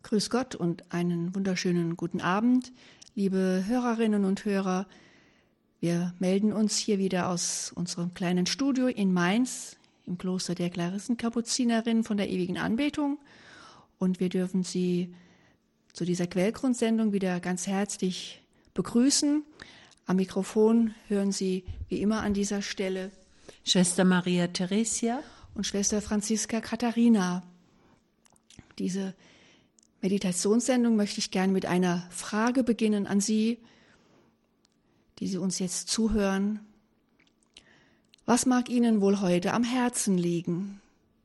Grüß Gott und einen wunderschönen guten Abend, liebe Hörerinnen und Hörer. Wir melden uns hier wieder aus unserem kleinen Studio in Mainz im Kloster der Klarissenkapuzinerinnen von der ewigen Anbetung und wir dürfen Sie zu dieser Quellgrundsendung wieder ganz herzlich begrüßen. Am Mikrofon hören Sie wie immer an dieser Stelle Schwester Maria Theresia und Schwester Franziska Katharina. Diese Meditationssendung möchte ich gerne mit einer Frage beginnen an Sie, die Sie uns jetzt zuhören. Was mag Ihnen wohl heute am Herzen liegen?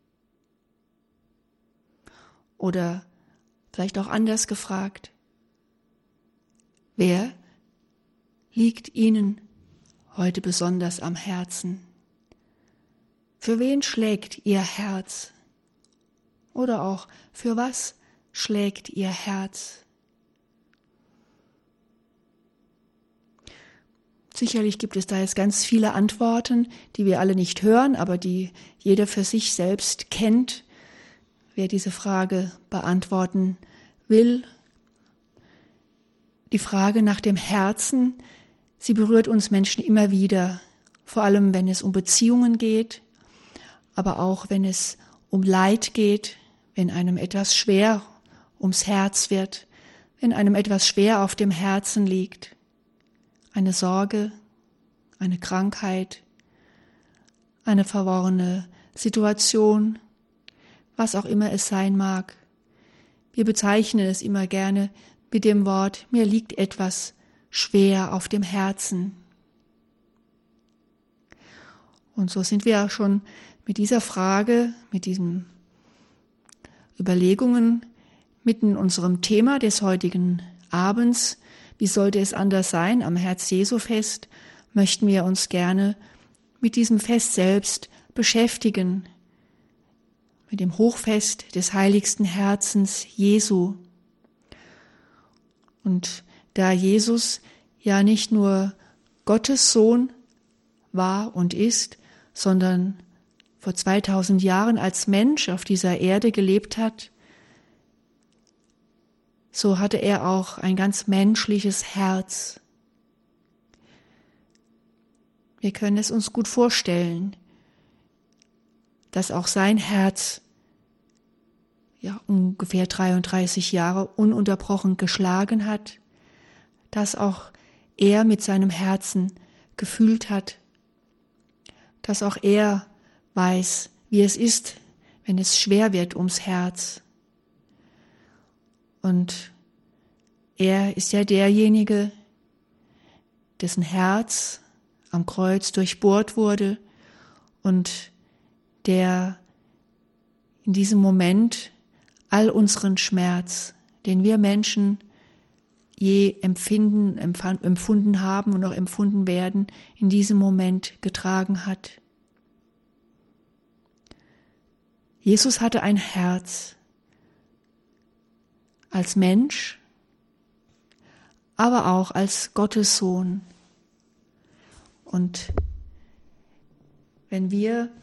Oder vielleicht auch anders gefragt, wer liegt Ihnen heute besonders am Herzen? Für wen schlägt Ihr Herz? Oder auch für was schlägt Ihr Herz? Sicherlich gibt es da jetzt ganz viele Antworten, die wir alle nicht hören, aber die jeder für sich selbst kennt, wer diese Frage beantworten will. Die Frage nach dem Herzen, sie berührt uns Menschen immer wieder, vor allem wenn es um Beziehungen geht, aber auch wenn es um Leid geht, wenn einem etwas schwer ums Herz wird, wenn einem etwas schwer auf dem Herzen liegt. Eine Sorge, eine Krankheit, eine verworrene Situation, was auch immer es sein mag. Wir bezeichnen es immer gerne mit dem Wort, mir liegt etwas schwer auf dem Herzen. Und so sind wir auch schon mit dieser Frage, mit diesen Überlegungen mitten in unserem Thema des heutigen Abends. Wie sollte es anders sein? Am Herz-Jesu-Fest möchten wir uns gerne mit diesem Fest selbst beschäftigen, mit dem Hochfest des heiligsten Herzens Jesu. Und da Jesus ja nicht nur Gottes Sohn war und ist, sondern vor 2000 Jahren als Mensch auf dieser Erde gelebt hat, so hatte er auch ein ganz menschliches Herz. Wir können es uns gut vorstellen, dass auch sein Herz ungefähr 33 Jahre ununterbrochen geschlagen hat, dass auch er mit seinem Herzen gefühlt hat, dass auch er weiß, wie es ist, wenn es schwer wird ums Herz. Und er ist ja derjenige, dessen Herz am Kreuz durchbohrt wurde und der in diesem Moment all unseren Schmerz, den wir Menschen je empfunden haben und noch empfunden werden, in diesem Moment getragen hat. Jesus hatte ein Herz als Mensch, aber auch als Gottes Sohn. Und wenn wir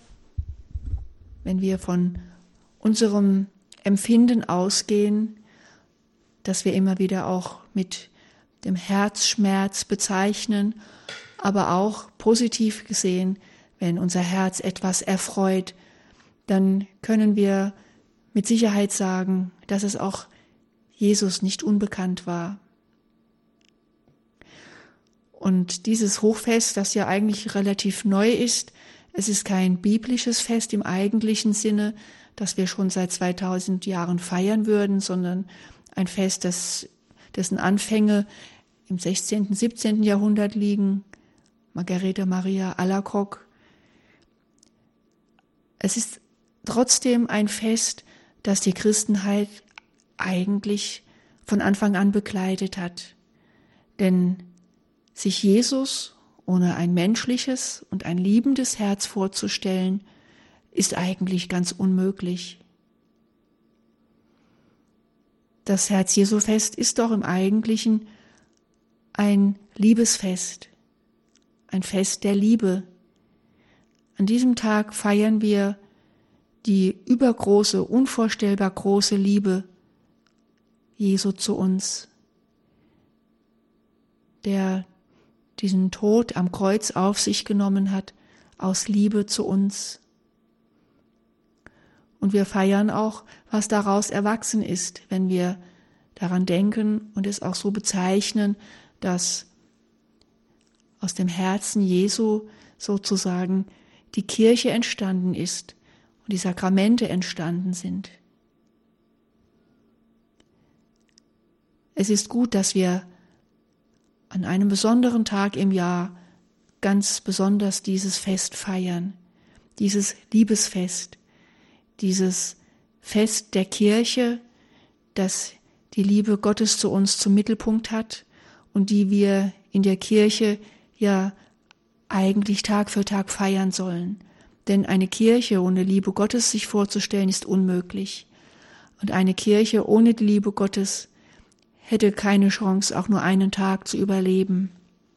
von unserem Empfinden ausgehen, dass wir immer wieder auch mit dem Herzschmerz bezeichnen, aber auch positiv gesehen, wenn unser Herz etwas erfreut, dann können wir mit Sicherheit sagen, dass es auch Jesus nicht unbekannt war. Und dieses Hochfest, das ja eigentlich relativ neu ist, es ist kein biblisches Fest im eigentlichen Sinne, das wir schon seit 2000 Jahren feiern würden, sondern ein Fest, dessen Anfänge im 16., 17. Jahrhundert liegen, Margarete Maria Alacoque. Es ist trotzdem ein Fest, das die Christenheit eigentlich von Anfang an begleitet hat. Denn sich Jesus ohne ein menschliches und ein liebendes Herz vorzustellen, ist eigentlich ganz unmöglich. Das Herz-Jesu-Fest ist doch im Eigentlichen ein Liebesfest, ein Fest der Liebe. An diesem Tag feiern wir die übergroße, unvorstellbar große Liebe Jesu zu uns, der diesen Tod am Kreuz auf sich genommen hat, aus Liebe zu uns. Und wir feiern auch, was daraus erwachsen ist, wenn wir daran denken und es auch so bezeichnen, dass aus dem Herzen Jesu sozusagen die Kirche entstanden ist und die Sakramente entstanden sind. Es ist gut, dass wir an einem besonderen Tag im Jahr ganz besonders dieses Fest feiern, dieses Liebesfest, dieses Fest der Kirche, das die Liebe Gottes zu uns zum Mittelpunkt hat und die wir in der Kirche ja eigentlich Tag für Tag feiern sollen. Denn eine Kirche ohne Liebe Gottes sich vorzustellen, ist unmöglich. Und eine Kirche ohne die Liebe Gottes hätte keine Chance, auch nur einen Tag zu überleben.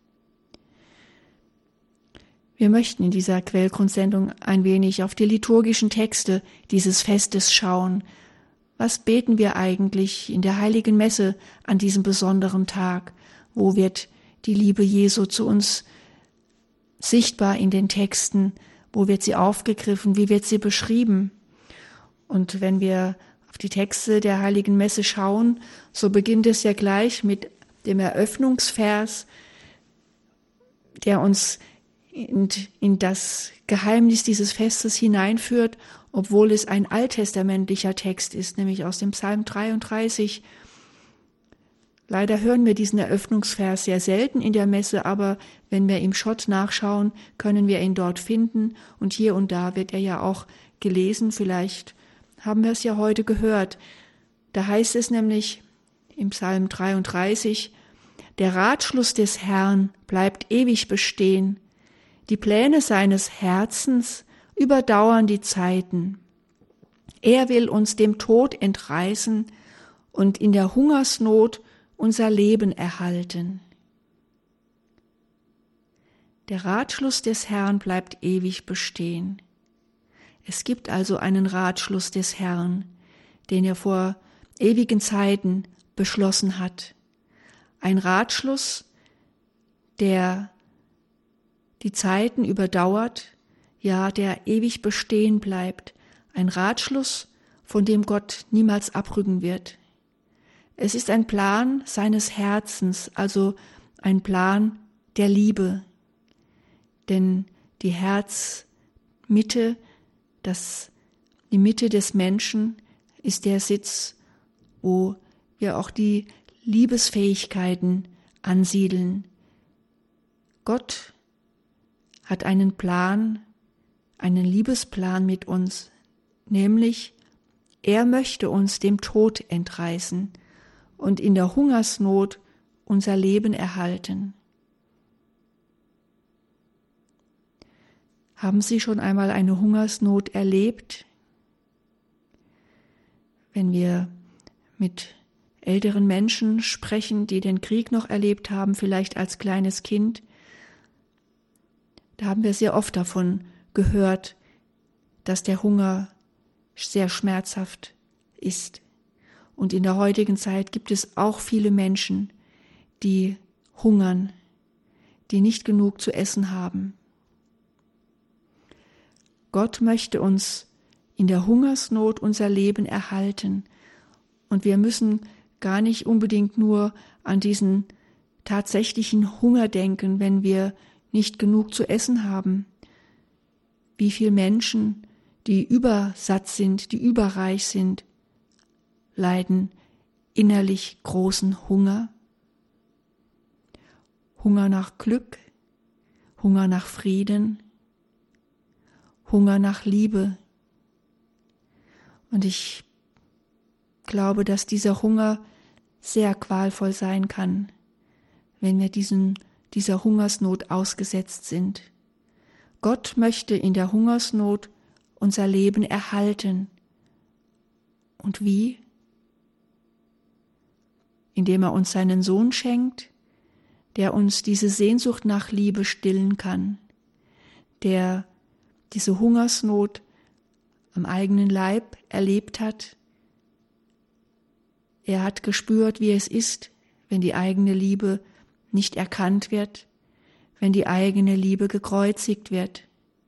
Wir möchten in dieser Quellgrundsendung ein wenig auf die liturgischen Texte dieses Festes schauen. Was beten wir eigentlich in der Heiligen Messe an diesem besonderen Tag? Wo wird die Liebe Jesu zu uns sichtbar in den Texten? Wo wird sie aufgegriffen? Wie wird sie beschrieben? Und wenn wir auf die Texte der Heiligen Messe schauen, so beginnt es ja gleich mit dem Eröffnungsvers, der uns in das Geheimnis dieses Festes hineinführt, obwohl es ein alttestamentlicher Text ist, nämlich aus dem Psalm 33. Leider hören wir diesen Eröffnungsvers sehr selten in der Messe, aber wenn wir im Schott nachschauen, können wir ihn dort finden und hier und da wird er ja auch gelesen, vielleicht haben wir es ja heute gehört. Da heißt es nämlich im Psalm 33, der Ratschluss des Herrn bleibt ewig bestehen, die Pläne seines Herzens überdauern die Zeiten. Er will uns dem Tod entreißen und in der Hungersnot unser Leben erhalten. Der Ratschluss des Herrn bleibt ewig bestehen. Es gibt also einen Ratschluss des Herrn, den er vor ewigen Zeiten beschlossen hat. Ein Ratschluss, der die Zeiten überdauert, ja, der ewig bestehen bleibt. Ein Ratschluss, von dem Gott niemals abrücken wird. Es ist ein Plan seines Herzens, also ein Plan der Liebe. Denn die Herzmitte, die Mitte des Menschen ist der Sitz, wo wir auch die Liebesfähigkeiten ansiedeln. Gott hat einen Plan, einen Liebesplan mit uns, nämlich er möchte uns dem Tod entreißen und in der Hungersnot unser Leben erhalten. Haben Sie schon einmal eine Hungersnot erlebt? Wenn wir mit älteren Menschen sprechen, die den Krieg noch erlebt haben, vielleicht als kleines Kind, da haben wir sehr oft davon gehört, dass der Hunger sehr schmerzhaft ist. Und in der heutigen Zeit gibt es auch viele Menschen, die hungern, die nicht genug zu essen haben. Gott möchte uns in der Hungersnot unser Leben erhalten. Und wir müssen gar nicht unbedingt nur an diesen tatsächlichen Hunger denken, wenn wir nicht genug zu essen haben. Wie viele Menschen, die übersatt sind, die überreich sind, leiden innerlich großen Hunger. Hunger nach Glück, Hunger nach Frieden, Hunger nach Liebe. Und ich glaube, dass dieser Hunger sehr qualvoll sein kann, wenn wir dieser Hungersnot ausgesetzt sind. Gott möchte in der Hungersnot unser Leben erhalten. Und wie? Indem er uns seinen Sohn schenkt, der uns diese Sehnsucht nach Liebe stillen kann, der diese Hungersnot am eigenen Leib erlebt hat, Er hat gespürt, wie es ist, wenn die eigene Liebe nicht erkannt wird, wenn die eigene Liebe gekreuzigt wird.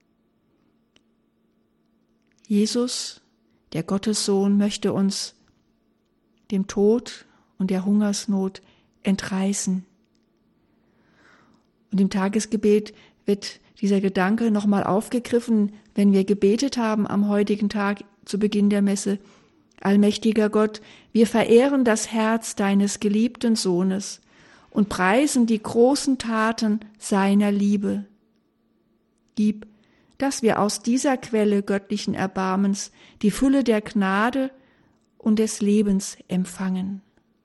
Jesus, der Gottessohn, möchte uns dem Tod und der Hungersnot entreißen. Und im Tagesgebet wird dieser Gedanke nochmal aufgegriffen, wenn wir gebetet haben am heutigen Tag zu Beginn der Messe. Allmächtiger Gott, wir verehren das Herz deines geliebten Sohnes und preisen die großen Taten seiner Liebe. Gib, dass wir aus dieser Quelle göttlichen Erbarmens die Fülle der Gnade und des Lebens empfangen.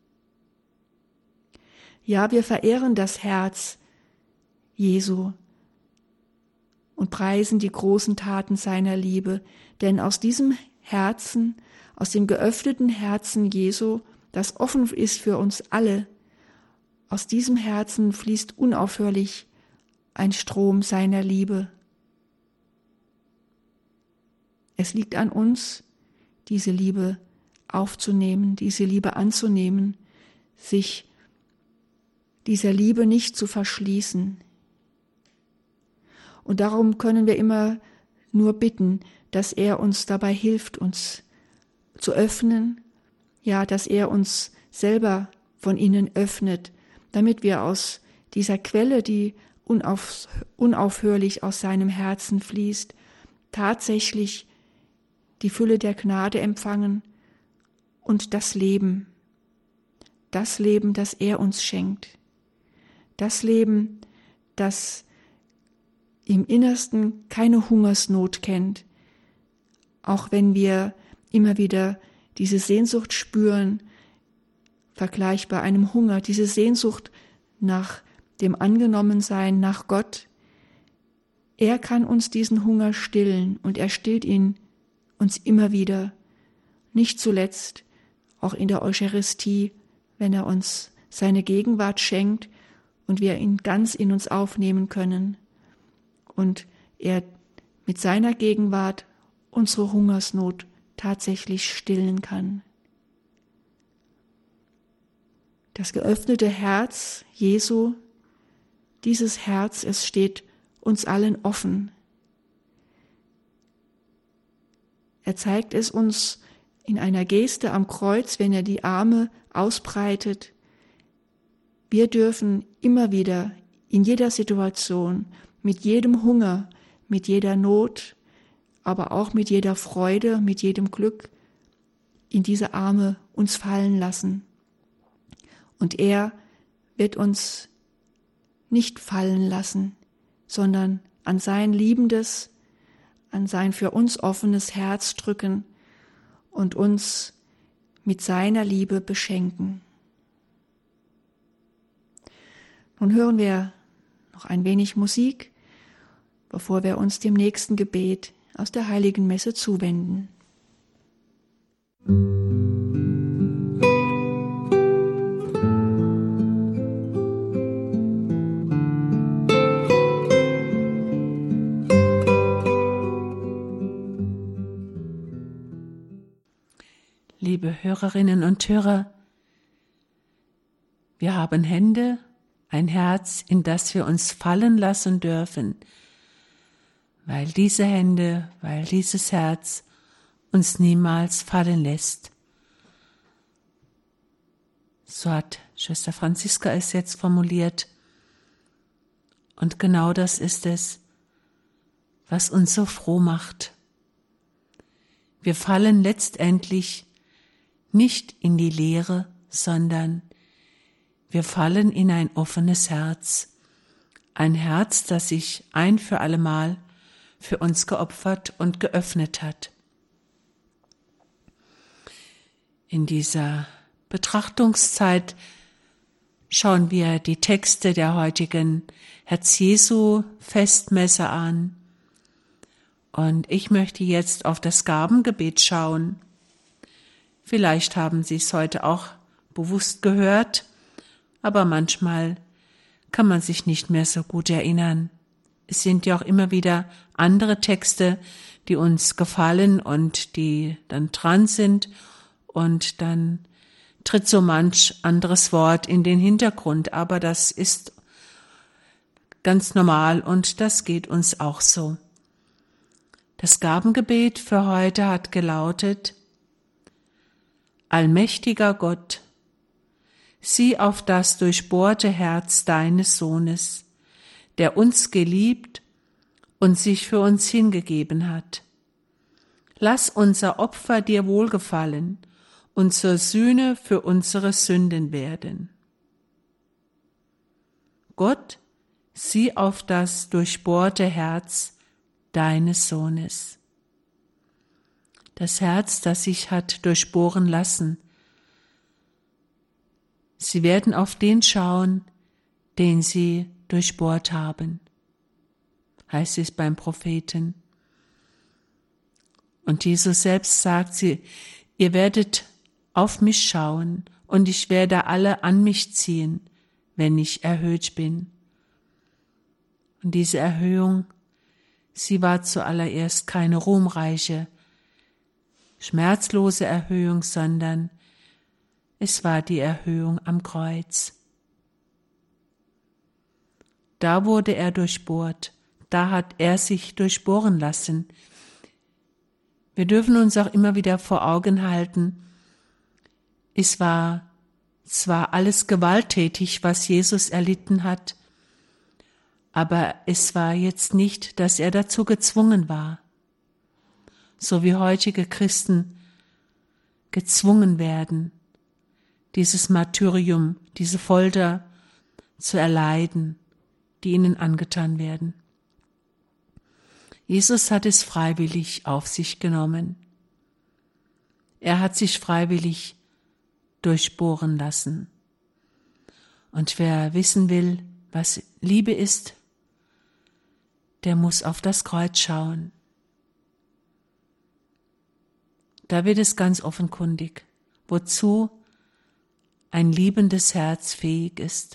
Ja, wir verehren das Herz Jesu und preisen die großen Taten seiner Liebe, denn aus diesem Herzen, aus dem geöffneten Herzen Jesu, das offen ist für uns alle, aus diesem Herzen fließt unaufhörlich ein Strom seiner Liebe. Es liegt an uns, diese Liebe aufzunehmen, diese Liebe anzunehmen, sich dieser Liebe nicht zu verschließen. Und darum können wir immer nur bitten, dass er uns dabei hilft, uns zu öffnen, ja, dass er uns selber von innen öffnet, damit wir aus dieser Quelle, die unaufhörlich aus seinem Herzen fließt, tatsächlich die Fülle der Gnade empfangen und das Leben, das er uns schenkt, das Leben, das im Innersten keine Hungersnot kennt, auch wenn wir immer wieder diese Sehnsucht spüren, vergleichbar einem Hunger, diese Sehnsucht nach dem Angenommensein, nach Gott. Er kann uns diesen Hunger stillen und er stillt ihn uns immer wieder, nicht zuletzt auch in der Eucharistie, wenn er uns seine Gegenwart schenkt und wir ihn ganz in uns aufnehmen können und er mit seiner Gegenwart unsere Hungersnot tatsächlich stillen kann. Das geöffnete Herz Jesu, dieses Herz, es steht uns allen offen. Er zeigt es uns in einer Geste am Kreuz, wenn er die Arme ausbreitet. Wir dürfen immer wieder in jeder Situation, mit jedem Hunger, mit jeder Not, aber auch mit jeder Freude, mit jedem Glück in diese Arme uns fallen lassen. Und er wird uns nicht fallen lassen, sondern an sein liebendes, an sein für uns offenes Herz drücken und uns mit seiner Liebe beschenken. Nun hören wir noch ein wenig Musik, bevor wir uns dem nächsten Gebet aus der Heiligen Messe zuwenden. Liebe Hörerinnen und Hörer, wir haben Hände, ein Herz, in das wir uns fallen lassen dürfen, weil diese Hände, weil dieses Herz uns niemals fallen lässt. So hat Schwester Franziska es jetzt formuliert. Und genau das ist es, was uns so froh macht. Wir fallen letztendlich nicht in die Leere, sondern wir fallen in ein offenes Herz. Ein Herz, das sich ein für allemal für uns geopfert und geöffnet hat. In dieser Betrachtungszeit schauen wir die Texte der heutigen Herz-Jesu-Festmesse an. Und ich möchte jetzt auf das Gabengebet schauen. Vielleicht haben Sie es heute auch bewusst gehört, aber manchmal kann man sich nicht mehr so gut erinnern. Es sind ja auch immer wieder andere Texte, die uns gefallen und die dann dran sind und dann tritt so manch anderes Wort in den Hintergrund, aber das ist ganz normal und das geht uns auch so. Das Gabengebet für heute hat gelautet: Allmächtiger Gott, sieh auf das durchbohrte Herz deines Sohnes, der uns geliebt und sich für uns hingegeben hat. Lass unser Opfer dir wohlgefallen und zur Sühne für unsere Sünden werden. Gott, sieh auf das durchbohrte Herz deines Sohnes. Das Herz, das sich hat durchbohren lassen. Sie werden auf den schauen, den sie durchbohrt haben, heißt es beim Propheten. Und Jesus selbst sagt, ihr werdet auf mich schauen und ich werde alle an mich ziehen, wenn ich erhöht bin. Und diese Erhöhung, sie war zuallererst keine ruhmreiche, schmerzlose Erhöhung, sondern es war die Erhöhung am Kreuz. Da wurde er durchbohrt, da hat er sich durchbohren lassen. Wir dürfen uns auch immer wieder vor Augen halten, es war zwar alles gewalttätig, was Jesus erlitten hat, aber es war jetzt nicht, dass er dazu gezwungen war, so wie heutige Christen gezwungen werden, dieses Martyrium, diese Folter zu erleiden, die ihnen angetan werden. Jesus hat es freiwillig auf sich genommen. Er hat sich freiwillig durchbohren lassen. Und wer wissen will, was Liebe ist, der muss auf das Kreuz schauen. Da wird es ganz offenkundig, wozu ein liebendes Herz fähig ist.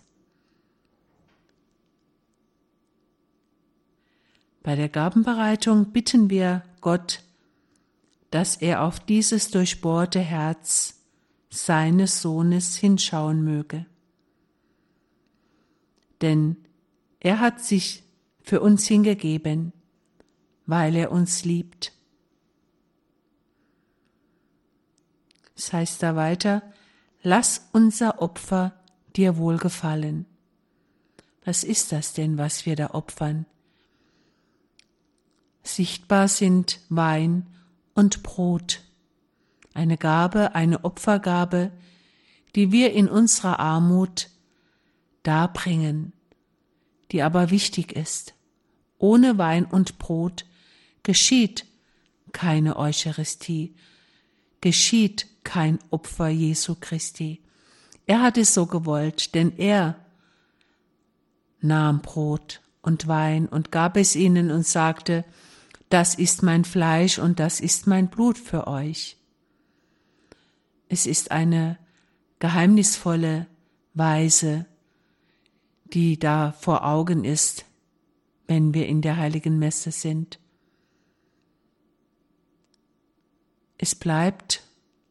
Bei der Gabenbereitung bitten wir Gott, dass er auf dieses durchbohrte Herz seines Sohnes hinschauen möge. Denn er hat sich für uns hingegeben, weil er uns liebt. Es heißt da weiter, lass unser Opfer dir wohlgefallen. Was ist das denn, was wir da opfern? Sichtbar sind Wein und Brot, eine Gabe, eine Opfergabe, die wir in unserer Armut darbringen, die aber wichtig ist. Ohne Wein und Brot geschieht keine Eucharistie, geschieht kein Opfer Jesu Christi. Er hat es so gewollt, denn er nahm Brot und Wein und gab es ihnen und sagte, das ist mein Fleisch und das ist mein Blut für euch. Es ist eine geheimnisvolle Weise, die da vor Augen ist, wenn wir in der heiligen Messe sind. Es bleibt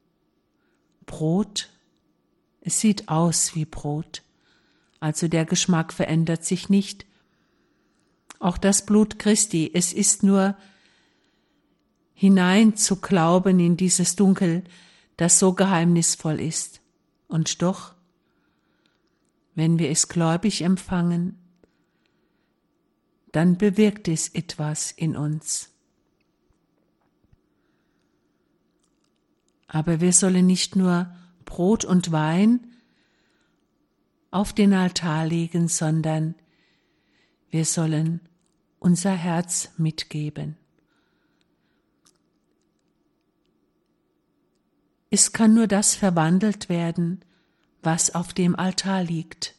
Brot, es sieht aus wie Brot, also der Geschmack verändert sich nicht. Auch das Blut Christi, es ist nur hinein zu glauben in dieses Dunkel, das so geheimnisvoll ist. Und doch, wenn wir es gläubig empfangen, dann bewirkt es etwas in uns. Aber wir sollen nicht nur Brot und Wein auf den Altar legen, sondern wir sollen unser Herz mitgeben. Es kann nur das verwandelt werden, was auf dem Altar liegt.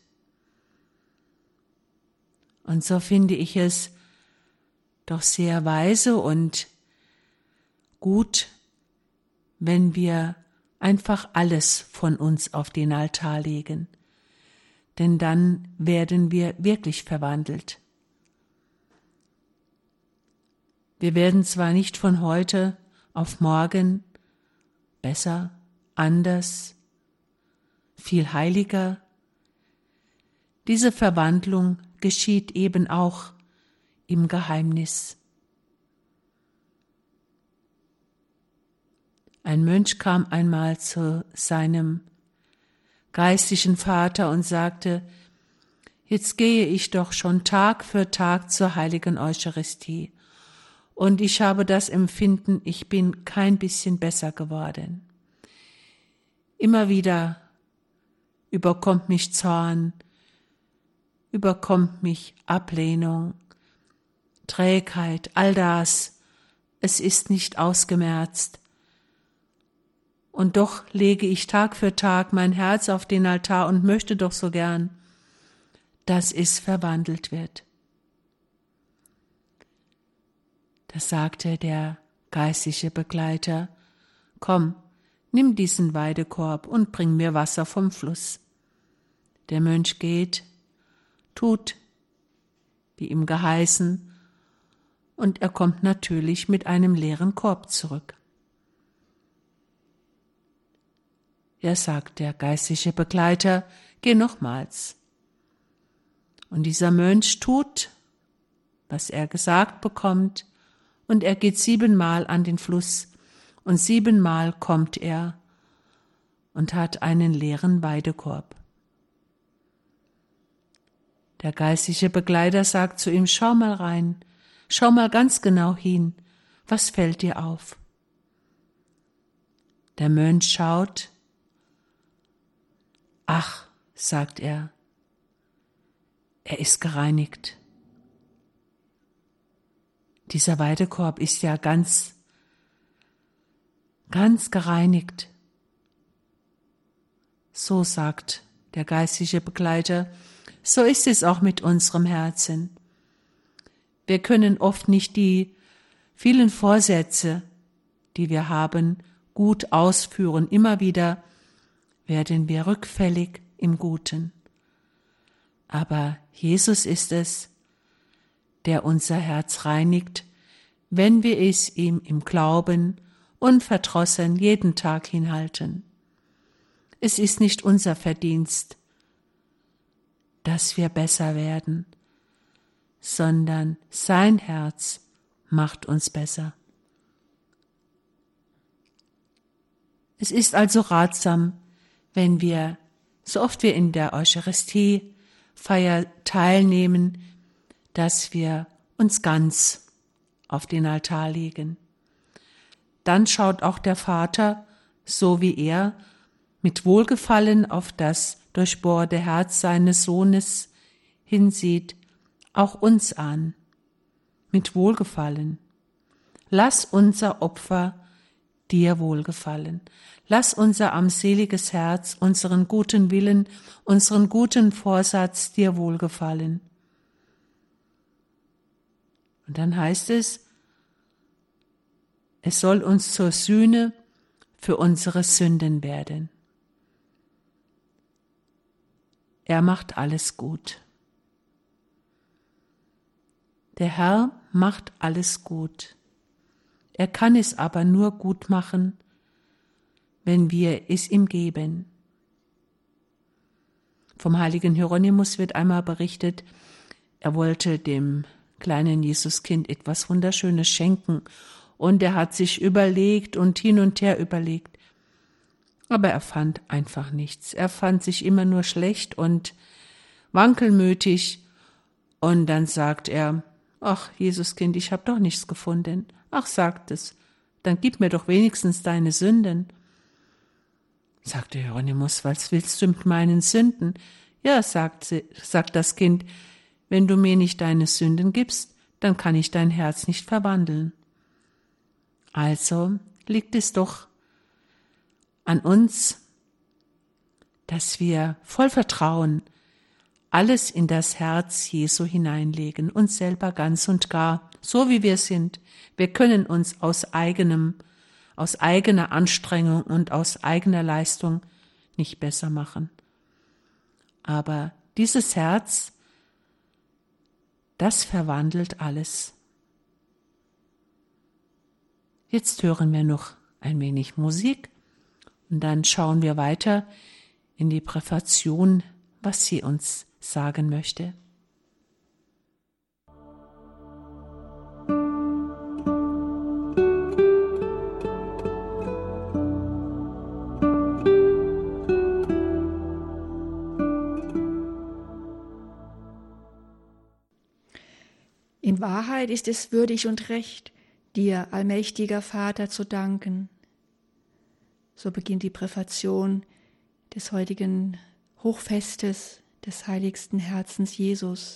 Und so finde ich es doch sehr weise und gut, wenn wir einfach alles von uns auf den Altar legen, denn dann werden wir wirklich verwandelt. Wir werden zwar nicht von heute auf morgen besser, anders, viel heiliger. Diese Verwandlung geschieht eben auch im Geheimnis. Ein Mönch kam einmal zu seinem geistlichen Vater und sagte: Jetzt gehe ich doch schon Tag für Tag zur heiligen Eucharistie und ich habe das Empfinden, ich bin kein bisschen besser geworden. Immer wieder überkommt mich Zorn, überkommt mich Ablehnung, Trägheit, all das, es ist nicht ausgemerzt. Und doch lege ich Tag für Tag mein Herz auf den Altar und möchte doch so gern, dass es verwandelt wird. Da sagte der geistliche Begleiter: Komm, nimm diesen Weidekorb und bring mir Wasser vom Fluss. Der Mönch geht, tut, wie ihm geheißen, und er kommt natürlich mit einem leeren Korb zurück. Er sagt der geistliche Begleiter: Geh nochmals. Und dieser Mönch tut, was er gesagt bekommt, und er geht 7-mal an den Fluss, und 7-mal kommt er und hat einen leeren Weidekorb. Der geistliche Begleiter sagt zu ihm: Schau mal rein, schau mal ganz genau hin, was fällt dir auf? Der Mönch schaut. Ach, sagt er ist gereinigt. Dieser Weidekorb ist ja ganz gereinigt. So sagt der geistliche Begleiter, so ist es auch mit unserem Herzen. Wir können oft nicht die vielen Vorsätze, die wir haben, gut ausführen. Immer wieder werden wir rückfällig im Guten. Aber Jesus ist es, der unser Herz reinigt, wenn wir es ihm im Glauben unverdrossen jeden Tag hinhalten. Es ist nicht unser Verdienst, dass wir besser werden, sondern sein Herz macht uns besser. Es ist also ratsam, wenn wir, so oft wir in der Eucharistiefeier teilnehmen, dass wir uns ganz auf den Altar legen. Dann schaut auch der Vater, so wie er, mit Wohlgefallen auf das durchbohrte Herz seines Sohnes hinsieht, auch uns an, mit Wohlgefallen. Lass unser Opfer dir wohlgefallen. Lass unser armseliges Herz, unseren guten Willen, unseren guten Vorsatz dir wohlgefallen. Und dann heißt es soll uns zur Sühne für unsere Sünden werden. Er macht alles gut. Der Herr macht alles gut. Er kann es aber nur gut machen, wenn wir es ihm geben. Vom heiligen Hieronymus wird einmal berichtet, er wollte dem kleinen Jesuskind etwas Wunderschönes schenken und er hat sich überlegt und hin und her überlegt. Aber er fand einfach nichts. Er fand sich immer nur schlecht und wankelmütig und dann sagt er: Ach, Jesuskind, ich habe doch nichts gefunden. Ach, sagt es, dann gib mir doch wenigstens deine Sünden. Sagte Hieronymus: Was willst du mit meinen Sünden? Ja, sagt das Kind, wenn du mir nicht deine Sünden gibst, dann kann ich dein Herz nicht verwandeln. Also liegt es doch an uns, dass wir voll Vertrauen alles in das Herz Jesu hineinlegen, uns selber ganz und gar, so wie wir sind. Wir können uns aus eigener Anstrengung und aus eigener Leistung nicht besser machen. Aber dieses Herz, das verwandelt alles. Jetzt hören wir noch ein wenig Musik und dann schauen wir weiter in die Präfation, was sie uns sagen möchte. In Wahrheit ist es würdig und recht, dir, allmächtiger Vater, zu danken. So beginnt die Präfation des heutigen Hochfestes des heiligsten Herzens Jesus.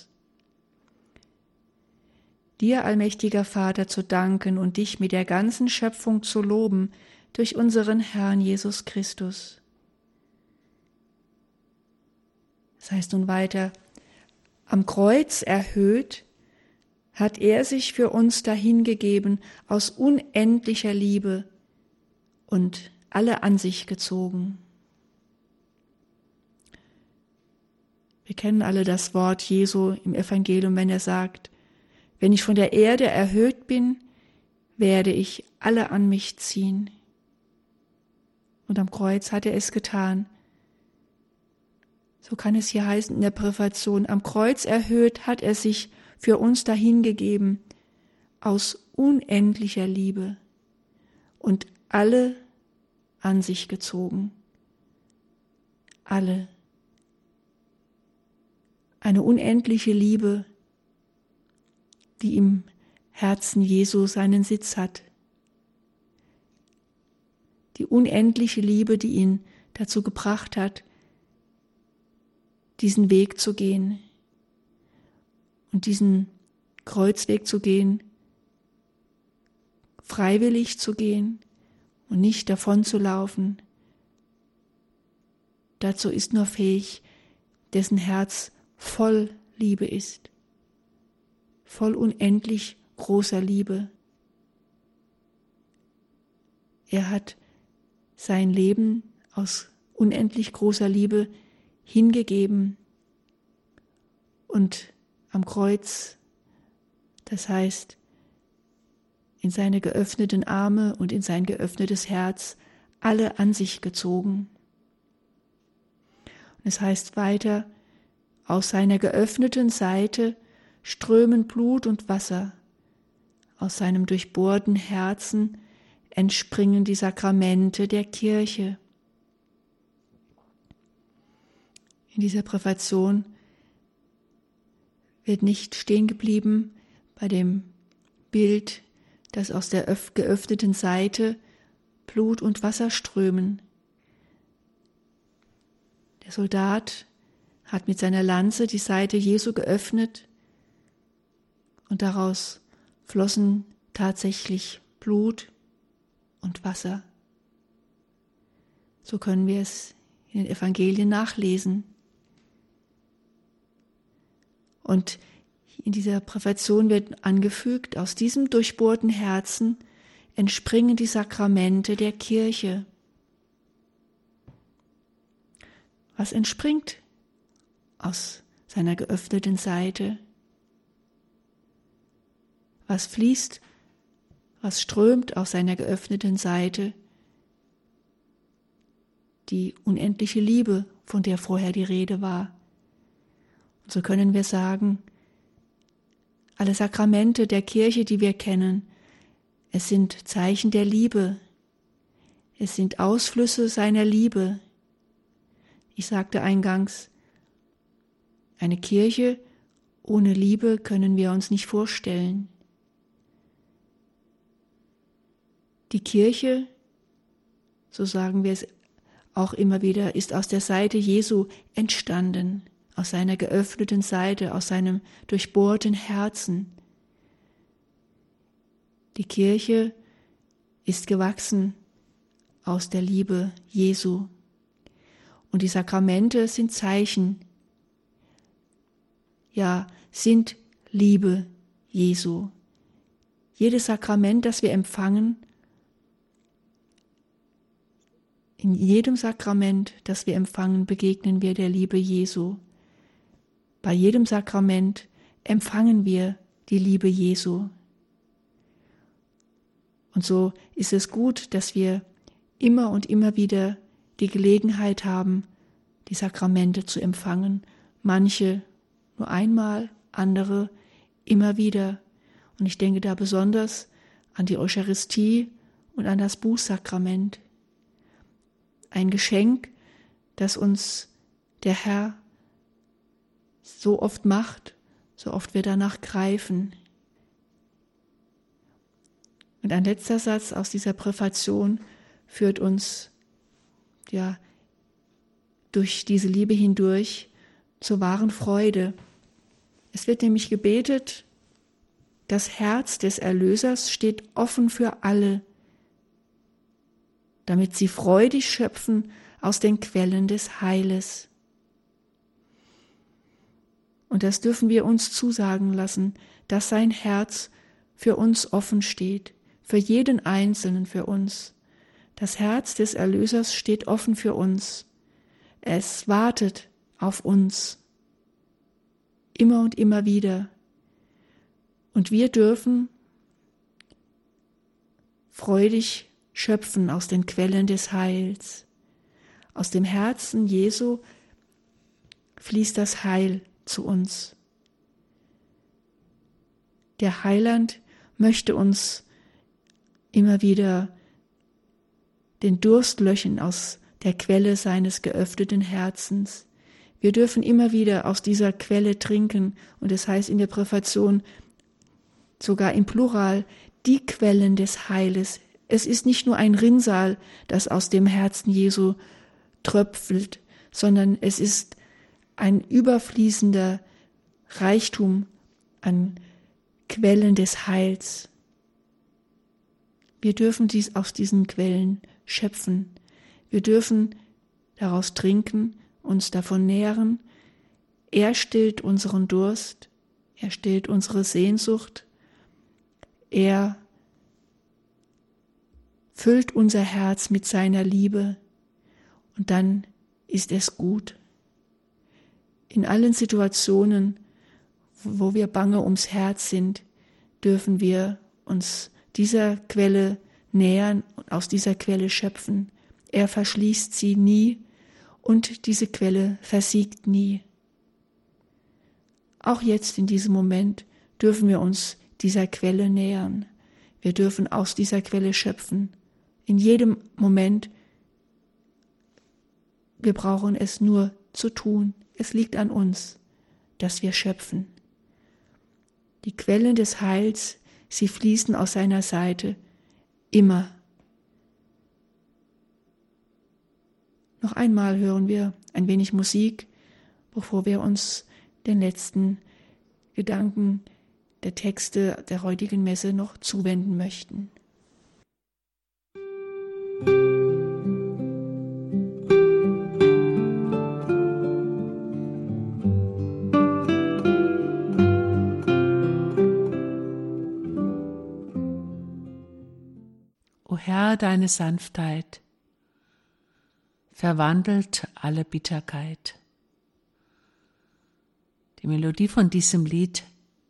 Dir, allmächtiger Vater, zu danken und dich mit der ganzen Schöpfung zu loben durch unseren Herrn Jesus Christus. Das heißt nun weiter, am Kreuz erhöht, hat er sich für uns dahingegeben aus unendlicher Liebe und alle an sich gezogen. Wir kennen alle das Wort Jesu im Evangelium, wenn er sagt, wenn ich von der Erde erhöht bin, werde ich alle an mich ziehen. Und am Kreuz hat er es getan. So kann es hier heißen in der Präfation, am Kreuz erhöht hat er sich für uns dahingegeben, aus unendlicher Liebe und alle an sich gezogen. Alle. Eine unendliche Liebe, die im Herzen Jesu seinen Sitz hat. Die unendliche Liebe, die ihn dazu gebracht hat, diesen Weg zu gehen und diesen Kreuzweg zu gehen, freiwillig zu gehen und nicht davon zu laufen. Dazu ist nur fähig, dessen Herz voll Liebe ist, voll unendlich großer Liebe. Er hat sein Leben aus unendlich großer Liebe hingegeben und am Kreuz, das heißt, in seine geöffneten Arme und in sein geöffnetes Herz alle an sich gezogen. Und es heißt weiter, aus seiner geöffneten Seite strömen Blut und Wasser, aus seinem durchbohrten Herzen entspringen die Sakramente der Kirche. In dieser Präfation wird nicht stehen geblieben bei dem Bild, dass aus der geöffneten Seite Blut und Wasser strömen. Der Soldat hat mit seiner Lanze die Seite Jesu geöffnet und daraus flossen tatsächlich Blut und Wasser. So können wir es in den Evangelien nachlesen. Und in dieser Präfation wird angefügt, aus diesem durchbohrten Herzen entspringen die Sakramente der Kirche. Was entspringt aus seiner geöffneten Seite? Was fließt, was strömt aus seiner geöffneten Seite? Die unendliche Liebe, von der vorher die Rede war. Und so können wir sagen, alle Sakramente der Kirche, die wir kennen, es sind Zeichen der Liebe. Es sind Ausflüsse seiner Liebe. Ich sagte eingangs, eine Kirche ohne Liebe können wir uns nicht vorstellen. Die Kirche, so sagen wir es auch immer wieder, ist aus der Seite Jesu entstanden, aus seiner geöffneten Seite, aus seinem durchbohrten Herzen. Die Kirche ist gewachsen aus der Liebe Jesu. Und die Sakramente sind Zeichen, ja, sind Liebe Jesu. Jedes Sakrament, das wir empfangen, in jedem Sakrament, das wir empfangen, begegnen wir der Liebe Jesu. Bei jedem Sakrament empfangen wir die Liebe Jesu. Und so ist es gut, dass wir immer und immer wieder die Gelegenheit haben, die Sakramente zu empfangen. Manche nur einmal, andere immer wieder. Und ich denke da besonders an die Eucharistie und an das Bußsakrament. Ein Geschenk, das uns der Herr so oft macht, so oft wir danach greifen. Und ein letzter Satz aus dieser Präfation führt uns durch diese Liebe hindurch zur wahren Freude. Es wird nämlich gebetet, das Herz des Erlösers steht offen für alle, damit sie freudig schöpfen aus den Quellen des Heiles. Und das dürfen wir uns zusagen lassen, dass sein Herz für uns offen steht, für jeden Einzelnen für uns. Das Herz des Erlösers steht offen für uns. Es wartet auf uns, immer und immer wieder. Und wir dürfen freudig schöpfen aus den Quellen des Heils. Aus dem Herzen Jesu fließt das Heil zu uns. Der Heiland möchte uns immer wieder den Durst löschen aus der Quelle seines geöffneten Herzens. Wir dürfen immer wieder aus dieser Quelle trinken, und es heißt in der Präfation sogar im Plural, die Quellen des Heiles. Es ist nicht nur ein Rinnsal, das aus dem Herzen Jesu tröpfelt, sondern es ist ein überfließender Reichtum an Quellen des Heils. Wir dürfen aus diesen Quellen schöpfen. Wir dürfen daraus trinken, uns davon nähren. Er stillt unseren Durst, er stillt unsere Sehnsucht, er füllt unser Herz mit seiner Liebe, und dann ist es gut. In allen Situationen, wo wir bange ums Herz sind, dürfen wir uns dieser Quelle nähern und aus dieser Quelle schöpfen. Er verschließt sie nie und diese Quelle versiegt nie. Auch jetzt in diesem Moment dürfen wir uns dieser Quelle nähern. Wir dürfen aus dieser Quelle schöpfen. In jedem Moment. Wir brauchen es nur zu tun. Es liegt an uns, dass wir schöpfen. Die Quellen des Heils, sie fließen aus seiner Seite immer. Noch einmal hören wir ein wenig Musik, bevor wir uns den letzten Gedanken der Texte der heutigen Messe noch zuwenden möchten. O Herr, deine Sanftheit verwandelt alle Bitterkeit. Die Melodie von diesem Lied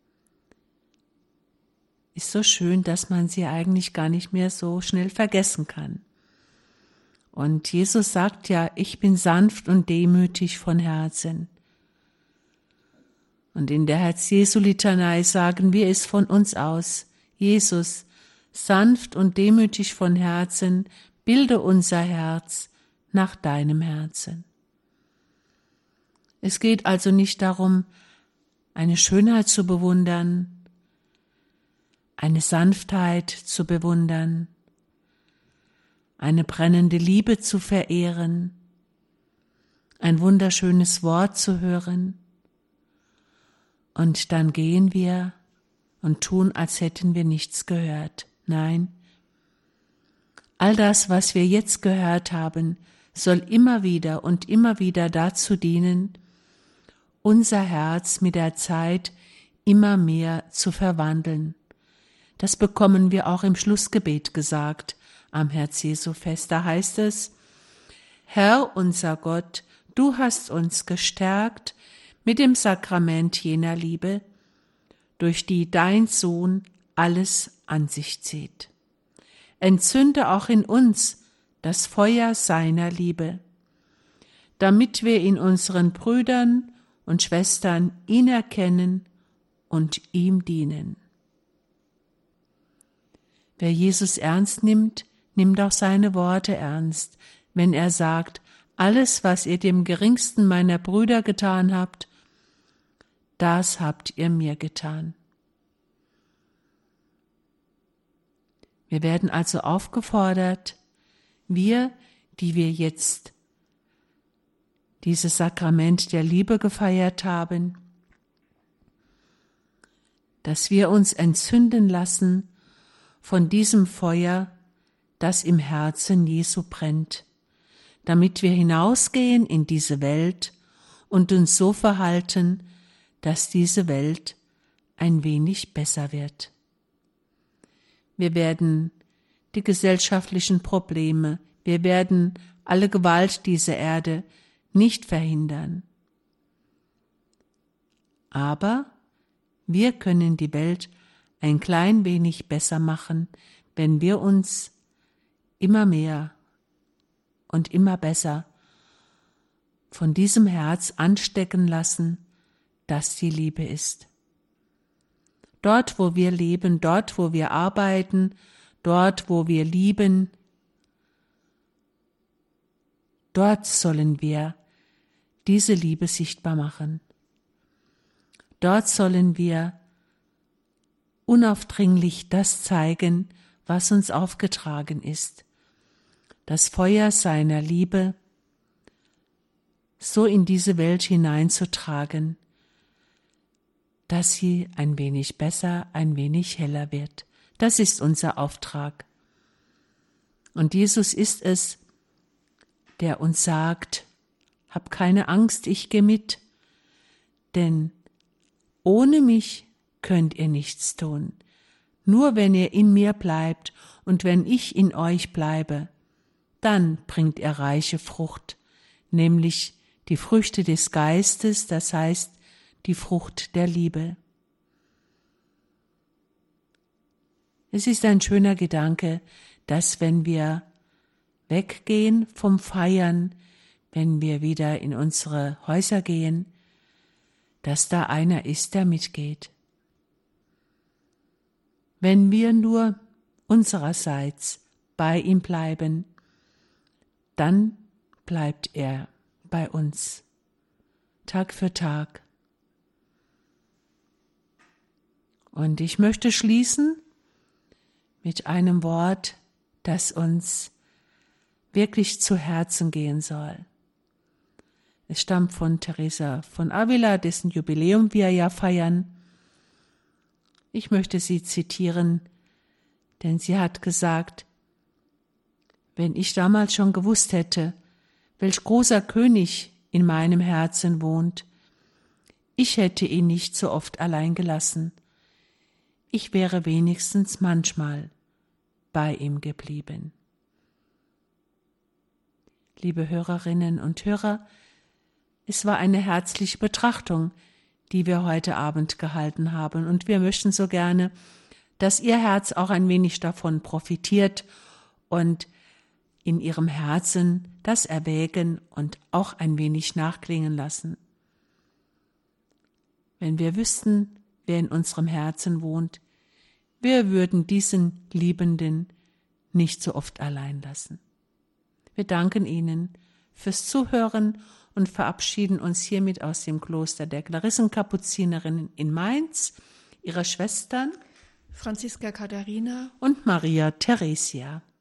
ist so schön, dass man sie eigentlich gar nicht mehr so schnell vergessen kann. Und Jesus sagt ja, ich bin sanft und demütig von Herzen. Und in der Herz-Jesu-Litanei sagen wir es von uns aus, Jesus, sanft und demütig von Herzen, bilde unser Herz nach deinem Herzen. Es geht also nicht darum, eine Schönheit zu bewundern, eine Sanftheit zu bewundern, eine brennende Liebe zu verehren, ein wunderschönes Wort zu hören, und dann gehen wir und tun, als hätten wir nichts gehört. Nein, all das, was wir jetzt gehört haben, soll immer wieder und immer wieder dazu dienen, unser Herz mit der Zeit immer mehr zu verwandeln. Das bekommen wir auch im Schlussgebet gesagt am Herz-Jesu-Fest. Da heißt es, Herr unser Gott, du hast uns gestärkt mit dem Sakrament jener Liebe, durch die dein Sohn alles an sich zieht. Entzünde auch in uns das Feuer seiner Liebe, damit wir in unseren Brüdern und Schwestern ihn erkennen und ihm dienen. Wer Jesus ernst nimmt, nimmt auch seine Worte ernst, wenn er sagt, alles, was ihr dem geringsten meiner Brüder getan habt, das habt ihr mir getan. Wir werden also aufgefordert, wir, die wir jetzt dieses Sakrament der Liebe gefeiert haben, dass wir uns entzünden lassen von diesem Feuer, das im Herzen Jesu brennt, damit wir hinausgehen in diese Welt und uns so verhalten, dass diese Welt ein wenig besser wird. Wir werden die gesellschaftlichen Probleme, wir werden alle Gewalt dieser Erde nicht verhindern. Aber wir können die Welt ein klein wenig besser machen, wenn wir uns immer mehr und immer besser von diesem Herz anstecken lassen, das die Liebe ist. Dort, wo wir leben, dort, wo wir arbeiten, dort, wo wir lieben, dort sollen wir diese Liebe sichtbar machen. Dort sollen wir unaufdringlich das zeigen, was uns aufgetragen ist, das Feuer seiner Liebe so in diese Welt hineinzutragen, dass sie ein wenig besser, ein wenig heller wird. Das ist unser Auftrag. Und Jesus ist es, der uns sagt, hab keine Angst, ich gehe mit, denn ohne mich könnt ihr nichts tun. Nur wenn ihr in mir bleibt und wenn ich in euch bleibe, dann bringt ihr reiche Frucht, nämlich die Früchte des Geistes, das heißt die Frucht der Liebe. Es ist ein schöner Gedanke, dass wenn wir weggehen vom Feiern, wenn wir wieder in unsere Häuser gehen, dass da einer ist, der mitgeht. Wenn wir nur unsererseits bei ihm bleiben, dann bleibt er bei uns, Tag für Tag. Und ich möchte schließen mit einem Wort, das uns wirklich zu Herzen gehen soll. Es stammt von Teresa von Avila, dessen Jubiläum wir ja feiern. Ich möchte sie zitieren, denn sie hat gesagt, wenn ich damals schon gewusst hätte, welch großer König in meinem Herzen wohnt, ich hätte ihn nicht so oft allein gelassen. Ich wäre wenigstens manchmal bei ihm geblieben. Liebe Hörerinnen und Hörer, es war eine herzliche Betrachtung, die wir heute Abend gehalten haben, und wir möchten so gerne, dass Ihr Herz auch ein wenig davon profitiert und in Ihrem Herzen das erwägen und auch ein wenig nachklingen lassen. Wenn wir wüssten, wer in unserem Herzen wohnt, wir würden diesen Liebenden nicht so oft allein lassen. Wir danken Ihnen fürs Zuhören und verabschieden uns hiermit aus dem Kloster der Klarissenkapuzinerinnen in Mainz, ihrer Schwestern Franziska Katharina und Maria Theresia.